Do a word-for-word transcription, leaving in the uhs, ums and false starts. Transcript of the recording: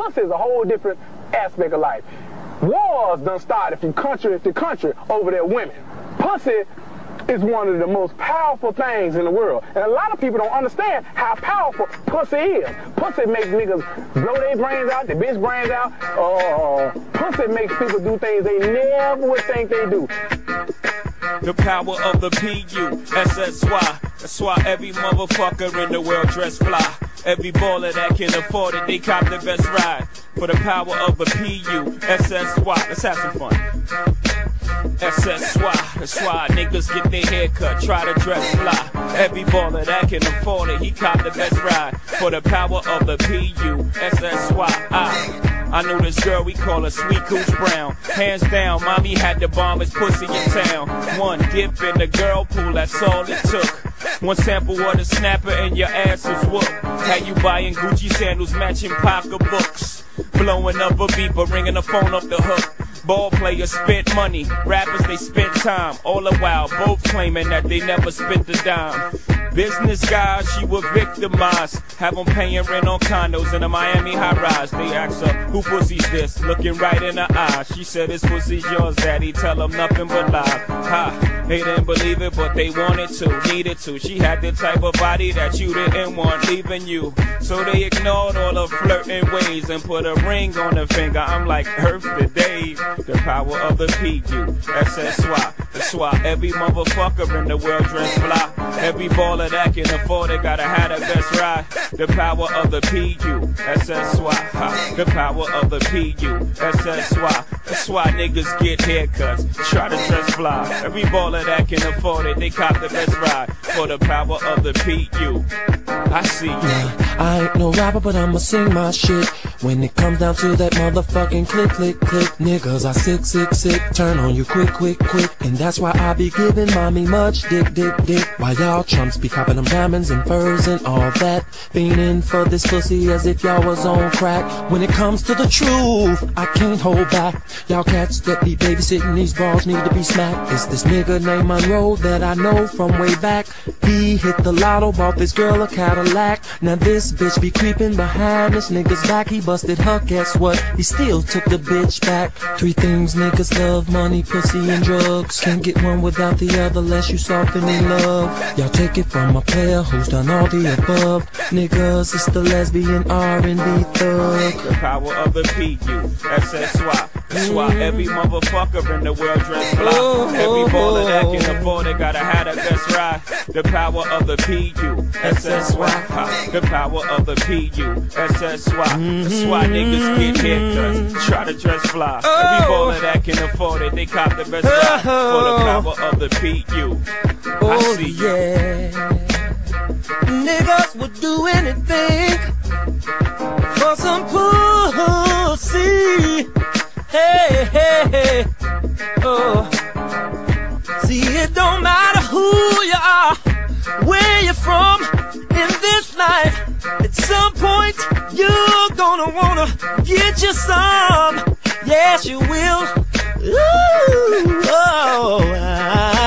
Pussy is a whole different aspect of life. Wars done started from country to country over their women. Pussy is one of the most powerful things in the world. And a lot of people don't understand how powerful pussy is. Pussy makes niggas blow their brains out, their bitch brains out. Uh, pussy makes people do things they never would think they do. The power of the P U S S Y. That's why every motherfucker in the world dress fly. Every baller that can afford it, they cop the best ride. For the power of the P U S S Y. Let's have some fun. S S Y, that's why niggas get their hair cut, try to dress fly. Every baller that can afford it, he cop the best ride. For the power of the P U S S Y. I I knew this girl, we call her Sweet Cooch Brown. Hands down, mommy had the bombest pussy in town. One dip in the girl pool, that's all it took. One sample of the snapper and your ass was whooped. Had you buying Gucci sandals, matching pocketbooks. Blowing up a beeper, ringing the phone off the hook. Ball players spent money, rappers they spent time. All the while, both claiming that they never spent a dime. Business guys, she was victimized. Have them paying rent on condos in a Miami high-rise. They asked her, who pussy's this? Looking right in her eyes. She said, this pussy's yours, daddy. Tell them nothing but lies. Ha, they didn't believe it, but they wanted to, needed to. She had the type of body that you didn't want, leaving you. So they ignored all the flirting ways and put a ring on her finger. I'm like, Earth to Dave. The power of the P U S S Y. That's why every motherfucker in the world dress fly. Every baller that can afford it gotta have the best ride. The power of the P U S S Y. Ha. The power of the P U S S Y. That's why niggas get haircuts, try to dress fly. Every baller that can afford it, they cop the best ride. For the power of the P U. I see you. Yeah, I ain't no rapper, but I'ma sing my shit. When it comes down to that motherfucking click, click, click, niggas are sick, sick, sick. Turn on you quick, quick, quick. And that's why I be giving mommy much dick, dick, dick. While y'all chumps be copping them diamonds and furs and all that. Fiending for this pussy as if y'all was on crack. When it comes to the truth, I can't hold back. Y'all cats that be babysitting these balls need to be smacked. It's this nigga named Monroe that I know from way back. He hit the lotto, bought this girl a Cadillac. Now this bitch be creeping behind this nigga's back. He busted her, guess what? He still took the bitch back. Three things niggas love: money, pussy, and drugs. Can't get one without the other unless you soften in love. Y'all take it from a player who's done all the above. Niggas, it's the lesbian R and B thug. The power of the P U S S Y. That's why every motherfucker in the world dress fly. Every baller that can afford it gotta have the best ride. The power of the P U S S Y. The power of the P U S S Y. That's why niggas get haircuts, try to dress fly. Every baller that can afford it, they cop the best ride. For the power of the P U. I see you. Yeah. Niggas would do anything for some pussy. Hey, hey, hey. Oh. See, it don't matter who you are, where you're from in this life. At some point, you're gonna wanna get you some. Yes, you will. Ooh, oh, I